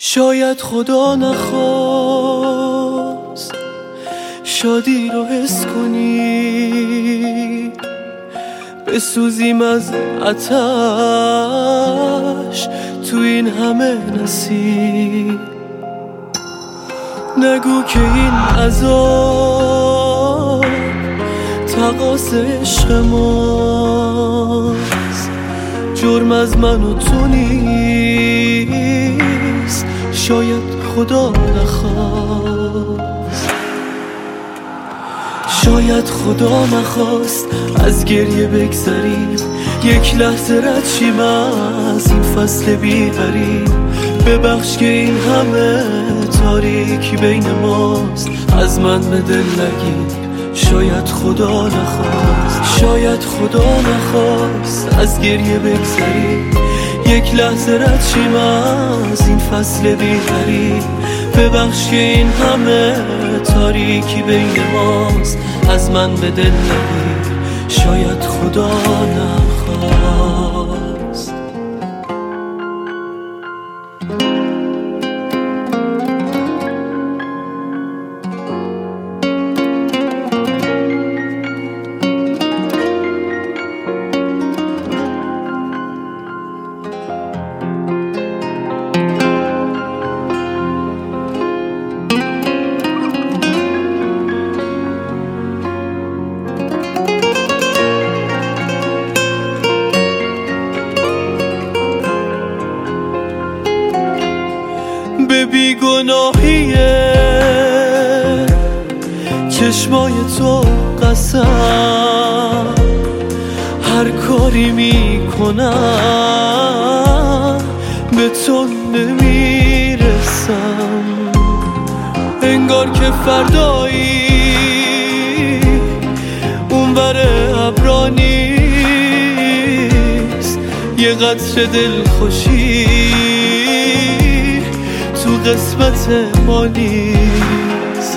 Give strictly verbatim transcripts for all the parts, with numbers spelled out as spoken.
شاید خدا نخواست شادی رو حس کنی، بسوزیم از آتش تو این همه نصیب. نگو که این عذاب تقاص عشق ماست، جرم از من و تو نیست، شاید خدا نخواست. شاید خدا نخواست از گریه بگذریم، یک لحظه رد شیم از این فصل بی‌حریم. ببخش که این همه تاریکی بین ماست، از من به دل نگیر، شاید خدا نخواست. شاید خدا نخواست از گریه بگذریم، یک لحظه رد شیم از این فصل بی‌حریم. ببخش که این همه تاریکی بین ماست، از من به دل نگیر، شاید خدا نخواست. به بیگناهی چشمای تو قسم، هر کاری میکنم به تو نمیرسم. انگار که فردایی اونور ابرا نیست، یه قطره دلخوشی تو قسمت ما نیست.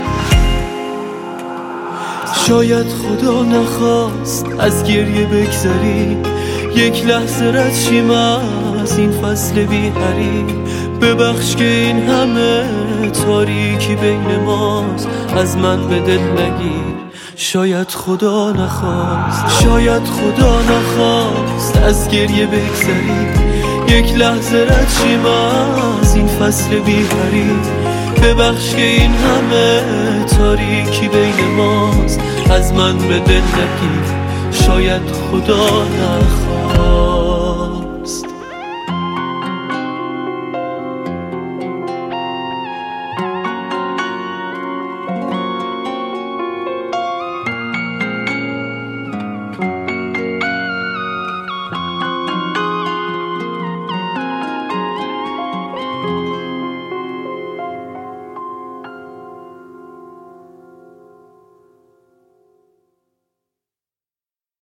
شاید خدا نخواست از گریه بگذریم، یک لحظه رد شیم از این فصل بی‌حریم. ببخش که این همه تاریکی بین ماست، از من به دل نگیر، شاید خدا نخواست. شاید خدا نخواست از گریه بگذریم، یک لحظه رد شیم از این فصل بی‌حریم. ببخش که این همه تاریکی بین ماست، از من به دل نگیر، شاید خدا نخواست.